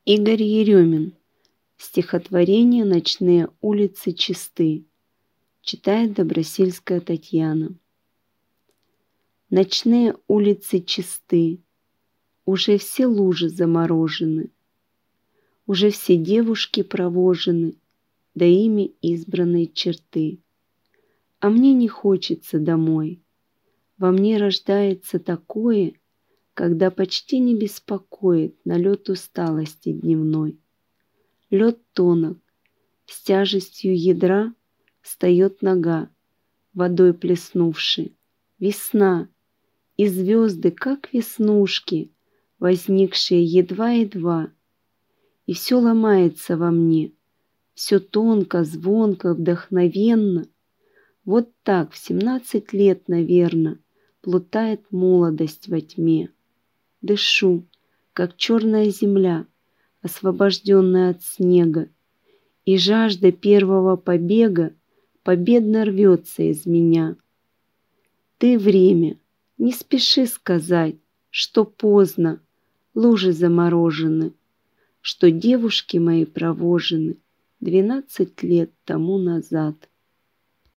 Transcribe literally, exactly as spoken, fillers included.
Игорь Еремин. Стихотворение «Ночные улицы чисты». Читает Добросельская Татьяна. Ночные улицы чисты, уже все лужи заморожены, уже все девушки провожены до ими избранной черты. А мне не хочется домой, во мне рождается такое, когда почти не беспокоит налет усталости дневной. Лед тонок, с тяжестью ядра встает нога, водой плеснувши. Весна, и звезды, как веснушки, возникшие едва-едва. И все ломается во мне, все тонко, звонко, вдохновенно. Вот так в семнадцать лет, наверно, плутает молодость во тьме. Дышу, как черная земля, освобожденная от снега, и жажда первого побега победно рвется из меня. Ты, время, не спеши сказать, что поздно, лужи заморожены, что девушки мои провожены двенадцать лет тому назад.